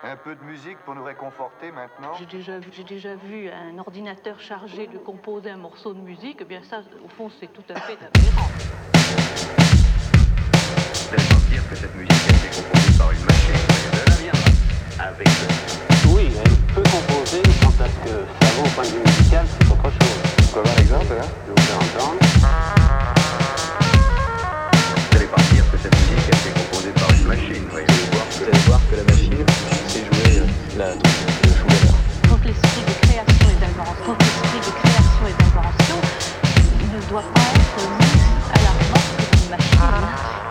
Un peu de musique pour nous réconforter maintenant. J'ai déjà vu un ordinateur chargé de composer un morceau de musique. Eh bien ça, au fond, c'est tout à fait aberrant. Vous allez pas dire que cette musique a été composée par une machine, mais de là viendra. Avec Oui, elle peut composer, quant à ce que ça vaut au point de vue musical, c'est autre chose. Quoi, par exemple, là? Je vais vous faire entendre. Vous allez pas dire que cette musique a été composée par une machine, oui. Vous allez voir que la machine sait jouer le Schubert. Quand l'esprit de création et d'invention, ne doit pas être mis à la remorque d'une machine.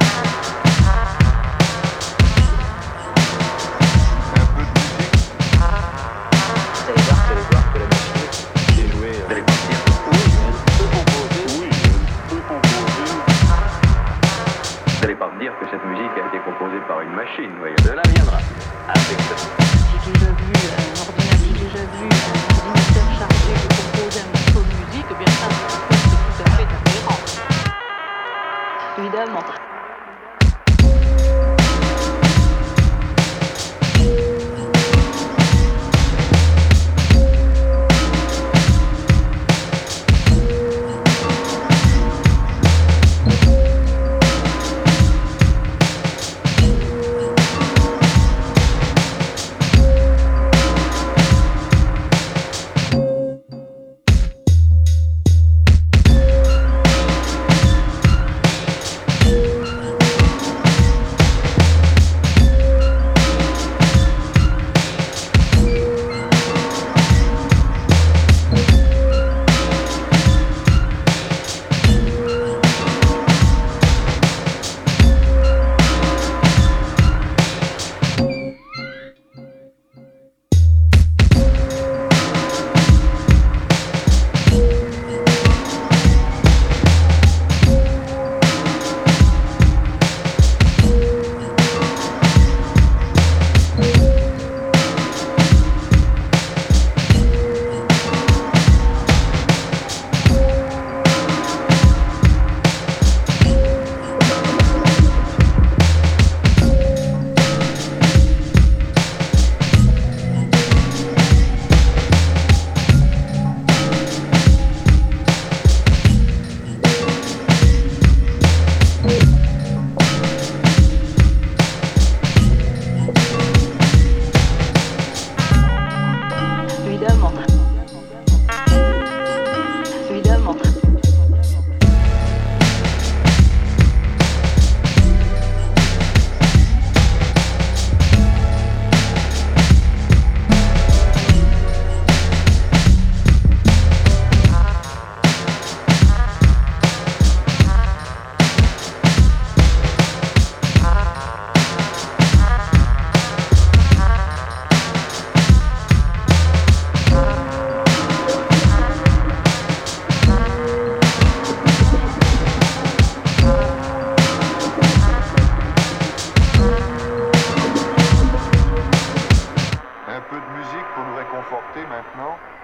Un peu de musique. Vous allez voir que la machine sait jouer Vous allez pas dire. Oui, elle peut composer. Oui, elle peut composer. Vous allez pas me dire que cette musique a été composée par une machine, oui. De là viendra. Avec J'ai déjà vu un ordinateur chargé de composer un morceau de musique. Eh bien ça, c'est tout à fait aberrant. Évidemment. Évidemment. Un peu de musique pour nous réconforter maintenant.